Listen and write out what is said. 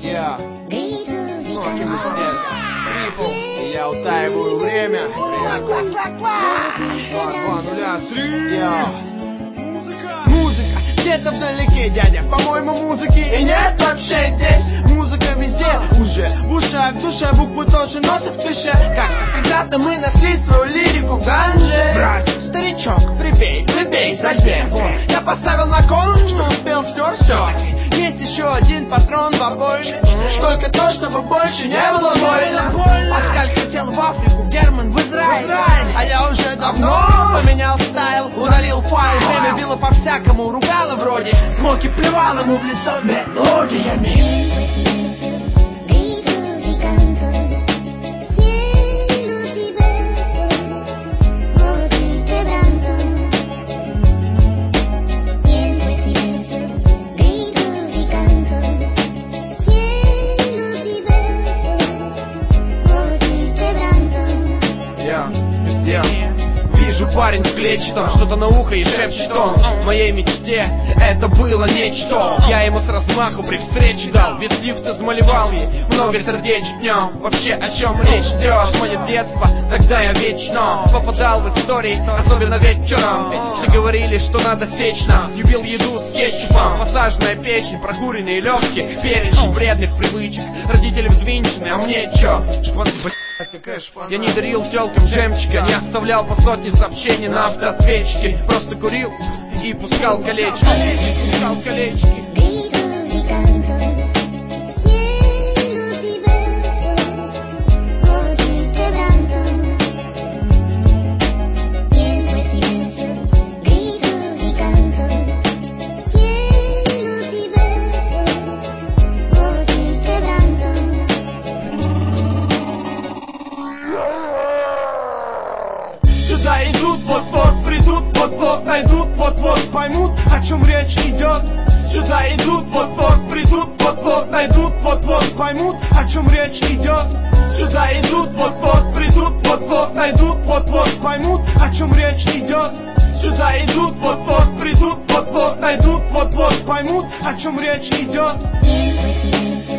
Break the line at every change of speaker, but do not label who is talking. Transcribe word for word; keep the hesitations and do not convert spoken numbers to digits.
Я Сноки Беспредел, Трипл, и я утаиваю время. Два, два, нуля, три. Я Музыка где-то вдалеке, дядя. По-моему, музыки и нет вообще здесь. Музыка везде, уже в ушах, в душе буквы тоже носят в пише. Как-то когда-то мы нашли свою лирику в ганже. Брат, старичок, прибей, прибей за дверь. Я поставил на кон, что успел, стер все. Есть еще один патрон в обойме. Только то, чтобы больше не было больно. Паскаль хотел в Африку, Герман в Израиль. А я уже давно поменял стайл. Удалил файл, время било по-всякому. Ругало вроде, смоки плевал ему в лицо мелодиями. Вижу, парень в клетчатом, что-то на ухо и шепчет он. В моей мечте это было нечто. Я ему с размаху при встрече дал. Весь лифт измалевал ей, много сердеч днем. Вообще о чем речь идет? Мое детство, тогда я вечно попадал в истории, особенно вечером. Все говорили, что надо сечь нам. Любил еду с кетчупом, массажная печень, прокуренные легкие, перечень вредных привычек. Родители взвинчены, а мне чё? Шпан, блядь, какая шпана. Я не дарил тёлкам жемчуга, не оставлял по сотне сообщений на автоответчике. Просто курил и пускал колечки. Пускал колечки. Сюда идут, вот-вот придут, вот-вот найдут, вот-вот поймут, о чем речь идет. Сюда идут, вот-вот придут, вот-вот найдут, вот-вот поймут, о чем речь идет. Сюда идут, вот-вот придут, вот-вот найдут, вот-вот поймут, о чем речь идет. Сюда идут, вот-вот придут, вот-вот найдут, вот-вот поймут, о чем речь идет.